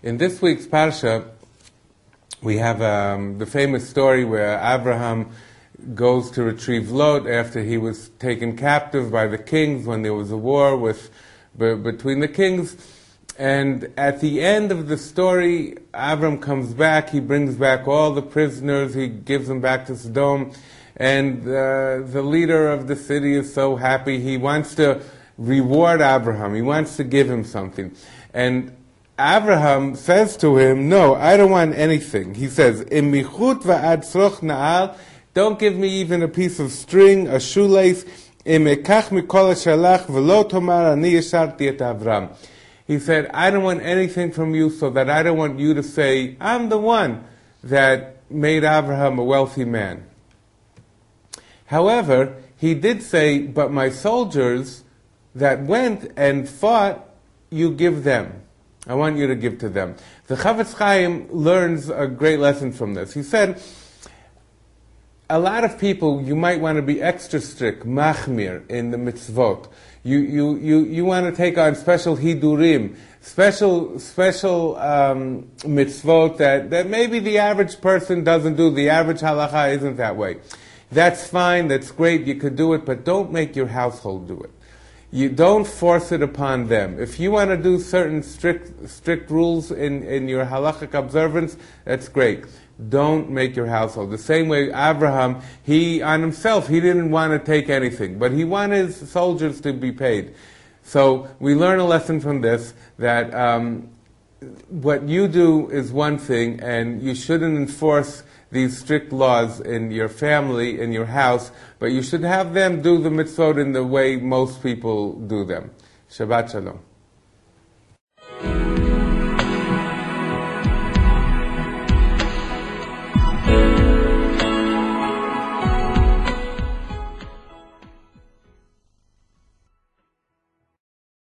In this week's Parsha, we have the famous story where Abraham goes to retrieve Lot after he was taken captive by the kings when there was a war between the kings. And at the end of the story, Abram comes back, he brings back all the prisoners, he gives them back to Sodom, and the leader of the city is so happy, he wants to reward Abraham, he wants to give him something. And Abraham says to him, no, I don't want anything. He says, "Im michut va'ad tzroch na'al," don't give me even a piece of string, a shoelace. "Im ekach mikol hashalach v'lo tomar ani yesharti et Avram." He said, I don't want anything from you so that I don't want you to say, I'm the one that made Abraham a wealthy man. However, he did say, but my soldiers that went and fought, you give them. I want you to give to them. The Chavetz Chaim learns a great lesson from this. He said, a lot of people, you might want to be extra strict, machmir, in the mitzvot. You want to take on special hidurim, special mitzvot that maybe the average person doesn't do. The average halacha isn't that way. That's fine, that's great, you could do it, but don't make your household do it. You don't force it upon them. If you want to do certain strict rules in your halachic observance, that's great. Don't make your household. The same way Abraham, he didn't want to take anything, but he wanted his soldiers to be paid. So we learn a lesson from this, that what you do is one thing, and you shouldn't enforce these strict laws in your family, in your house, but you should have them do the mitzvot in the way most people do them. Shabbat Shalom.